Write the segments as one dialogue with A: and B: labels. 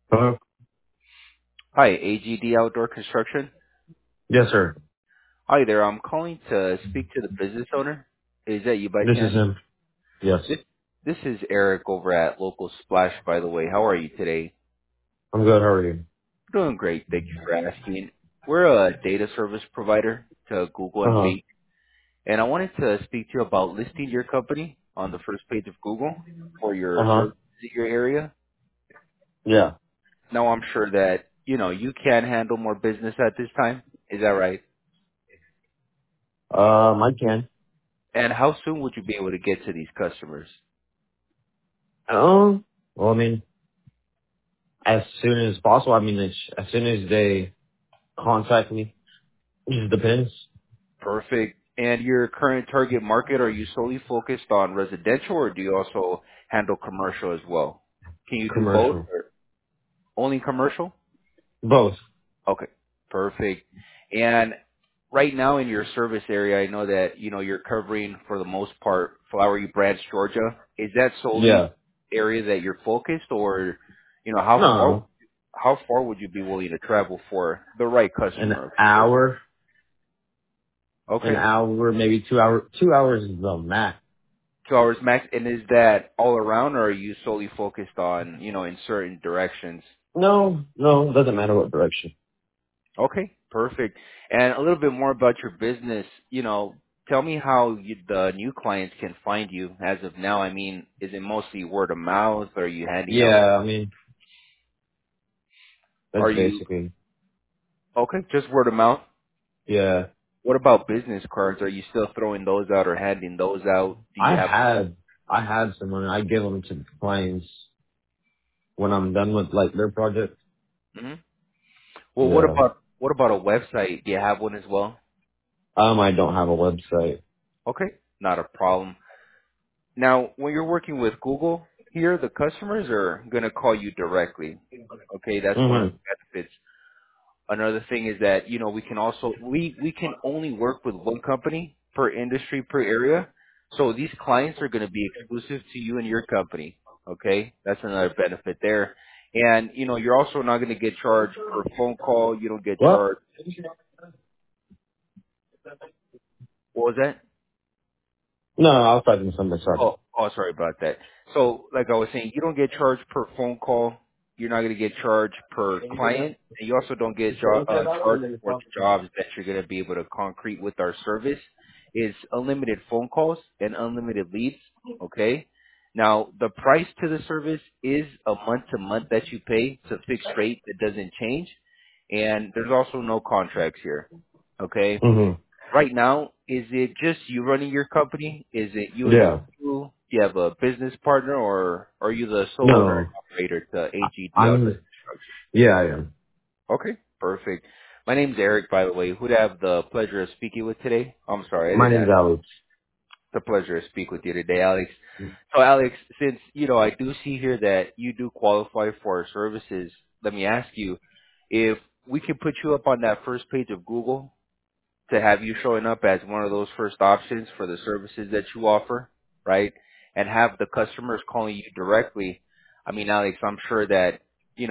A: Hello?
B: Hi, AGD Outdoor Construction.
A: Yes, sir.
B: Hi there. I'm calling to speak to the business owner. Is that you by
A: This is
B: chance?
A: him. Yes.
B: This this is Eric over at Local Splash, by the way. How are you today?
A: I'm good. How are you?
B: Doing great. Thank you for asking. We're a data service provider to Google and
A: Uh-huh.
B: Facebook, and I wanted to speak to you about listing your company on the first page of Google for your
A: Uh-huh.
B: service in your area.
A: Yeah.
B: Now, I'm sure that, you can handle more business at this time. Is that right?
A: I can.
B: And how soon would you be able to get to these customers?
A: Well, I mean, as soon as possible. I mean, as soon as they contact me. It just depends.
B: Perfect. And your current target market, are you solely focused on residential, or do you also handle commercial as well? Can you do both,
A: Commercial.
B: or only commercial?
A: Both.
B: Okay, perfect. And right now in your service area, I know that, you're covering, for the most part, Flowery Branch, Georgia. Is that
A: Yeah.
B: solely area that you're focused, or, how far
A: No.
B: would you be willing to travel for the right
A: An
B: customer, of course?
A: hour. An
B: Okay.
A: hour, maybe 2 hours. 2 hours is the max.
B: 2 hours max. And is that all around, or are you solely focused on, in certain directions?
A: No. No. Doesn't matter what direction.
B: Okay, perfect. And a little bit more about your business. Tell me how the new clients can find you as of now. I mean, is it mostly word of mouth? Are you handing out?
A: Yeah. I mean, that's
B: Are you
A: basically.
B: okay? Just word of mouth.
A: Yeah.
B: What about business cards? Are you still throwing those out or handing those out? Do you
A: I
B: have?
A: had. I had someone. I give them to clients when I'm done with like their project.
B: Mhm. Well, what
A: Yeah.
B: about a website? Do you have one as well?
A: I don't have a website.
B: Okay, not a problem. Now, when you're working with Google, here the customers are going to call you directly. Okay, that's one of
A: Mhm.
B: the benefits. Another thing is that, we can also we can only work with one company per industry, per area. So these clients are going to be exclusive to you and your company. Okay? That's another benefit there. And, you're also not going to get charged per phone call. You don't get
A: What?
B: charged. What was that?
A: No, I was talking to somebody. Sorry.
B: Sorry about that. So, like I was saying, you don't get charged per phone call. You're not going to get charged per client, and you also don't get charged for the jobs that you're going to be able to concrete with our service. Is unlimited phone calls and unlimited leads. Okay. Now, the price to the service is a month to month that you pay. It's a fixed rate that doesn't change, and there's also no contracts here. Okay.
A: Mhm.
B: Right now, is it just you running your company? Is it you and
A: Yeah.
B: you? Do you have a business partner, or are you the sole owner and
A: No.
B: operator to AGD Outdoor
A: I'm.
B: Construction?
A: Yeah, I am.
B: Okay, perfect. My name's Eric, by the way. Who'd have the pleasure of speaking with today? I'm sorry, I
A: My
B: didn't
A: name's
B: ask.
A: Alex.
B: It's a pleasure to speak with you today, Alex. So, Alex, since I do see here that you do qualify for our services, let me ask you if we can put you up on that first page of Google to have you showing up as one of those first options for the services that you offer, right? And have the customers calling you directly. I mean, Alex, I'm sure that,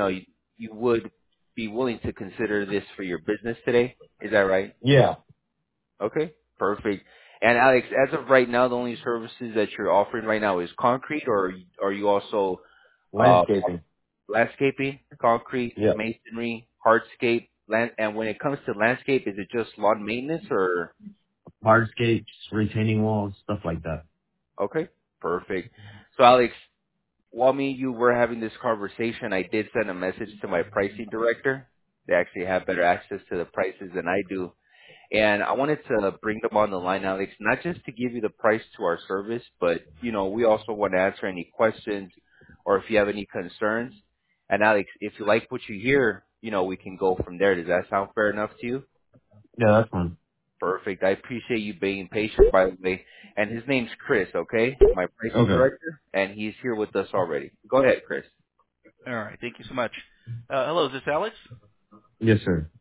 B: you would be willing to consider this for your business today. Is that right?
A: Yeah.
B: Okay, perfect. And Alex, as of right now, the only services that you're offering right now is concrete, or are you also uh,
A: Landscaping.
B: landscaping, concrete,
A: Yeah.
B: masonry, hardscape, land? And when it comes to landscape, is it just lawn maintenance, or
A: Hardscapes, retaining walls, stuff like that.
B: okay, perfect. So Alex, while me and you were having this conversation, I did send a message to my pricing director. They actually have better access to the prices than I do. And I wanted to bring them on the line, Alex, not just to give you the price to our service, but, we also want to answer any questions or if you have any concerns. And Alex, if you like what you hear, we can go from there. Does that sound fair enough to you?
A: Yeah, that's fine.
B: Perfect. I appreciate you being patient, by the way. And his name's Chris, okay? My pricing
A: Okay.
B: director, and he's here with us already. Go ahead, Chris.
C: All right. Thank you so much. Hello, is this Alex?
A: Yes, sir.